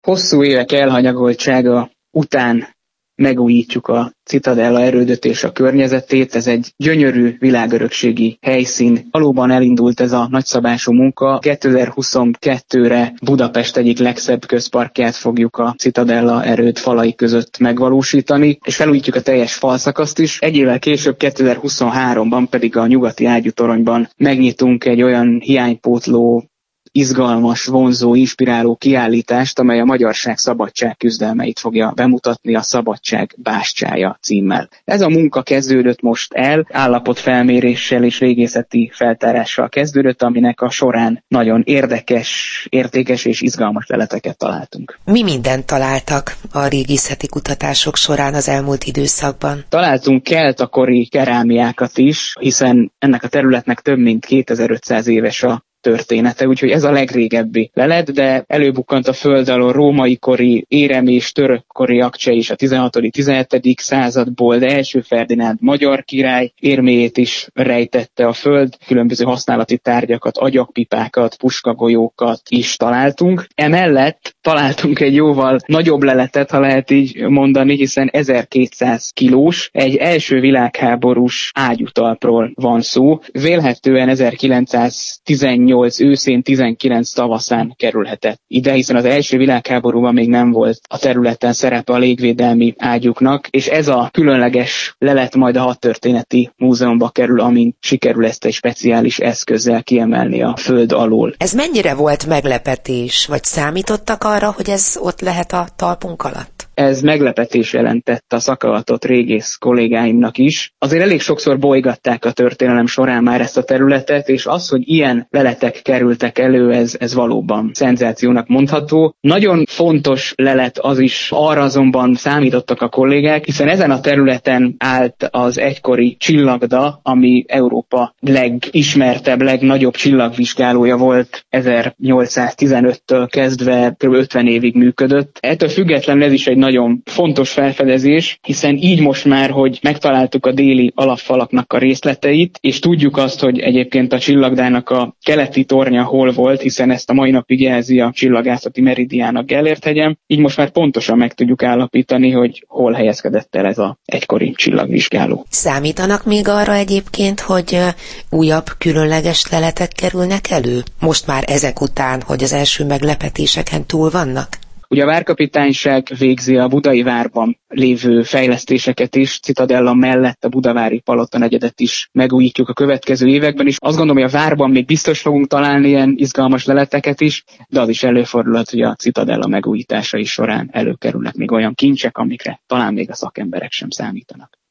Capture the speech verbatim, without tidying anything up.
Hosszú évek elhanyagoltsága után megújítjuk a Citadella erődöt és a környezetét. Ez egy gyönyörű világörökségi helyszín. Valóban elindult ez a nagyszabású munka. kétezer-huszonkettőre Budapest egyik legszebb közparkját fogjuk a Citadella erőd falai között megvalósítani, és felújítjuk a teljes falszakaszt is. Egy évvel később, kétezer-huszonháromban pedig a nyugati ágyútoronyban megnyitunk egy olyan hiánypótló, izgalmas, vonzó, inspiráló kiállítást, amely a magyarság szabadság küzdelmeit fogja bemutatni, a Szabadság bástyája címmel. Ez a munka kezdődött most el, állapotfelméréssel és régészeti feltárással kezdődött, aminek a során nagyon érdekes, értékes és izgalmas leleteket találtunk. Mi mindent találtak a régészeti kutatások során az elmúlt időszakban? Találtunk keltakori kerámiákat is, hiszen ennek a területnek több mint kétezer-ötszáz éves a története, úgyhogy ez a legrégebbi lelet, de előbukkant a föld alól római kori, érem és török kori akcse is a tizenhatodik-tizenhetedik századból, de első Ferdinánd magyar király érméjét is rejtette a föld, különböző használati tárgyakat, agyagpipákat, puskagolyókat is találtunk. Emellett találtunk egy jóval nagyobb leletet, ha lehet így mondani, hiszen ezerkétszáz kilós, egy első világháborús ágyútalpról van szó. Vélhetően ezerkilencszáztizennyolc őszén, tizenkilenc tavaszán kerülhetett ide, hiszen az első világháborúban még nem volt a területen szerepe a légvédelmi ágyúknak, és ez a különleges lelet majd a Hadtörténeti Múzeumba kerül, amint sikerül ezt egy speciális eszközzel kiemelni a föld alól. Ez mennyire volt meglepetés, vagy számítottak arra, hogy ez ott lehet a talpunk alatt? Ez meglepetés jelentett a szakavatott régész kollégáimnak is. Azért elég sokszor bolygatták a történelem során már ezt a területet, és az, hogy ilyen leletek kerültek elő, ez, ez valóban szenzációnak mondható. Nagyon fontos lelet az is, arra azonban számítottak a kollégák, hiszen ezen a területen állt az egykori csillagda, ami Európa legismertebb, legnagyobb csillagvizsgálója volt, ezernyolcszáztizenöttől kezdve kb. ötven évig működött. Ettől függetlenül ez is egy nagyon fontos felfedezés, hiszen így most már, hogy megtaláltuk a déli alapfalaknak a részleteit, és tudjuk azt, hogy egyébként a csillagdának a keleti tornya hol volt, hiszen ezt a mai napig jelzi a csillagászati meridián a Gellért-hegyen, így most már pontosan meg tudjuk állapítani, hogy hol helyezkedett el ez az egykori csillagvizsgáló. Számítanak még arra egyébként, hogy újabb különleges leletek kerülnek elő? Most már ezek után, hogy az első meglepetéseken túl vannak? Ugye a várkapitányság végzi a budai várban lévő fejlesztéseket is, Citadella mellett a budavári palotanegyedet is megújítjuk a következő években is. Azt gondolom, hogy a várban még biztos fogunk találni ilyen izgalmas leleteket is, de az is előfordulhat, hogy a Citadella megújításai során előkerülnek még olyan kincsek, amikre talán még a szakemberek sem számítanak.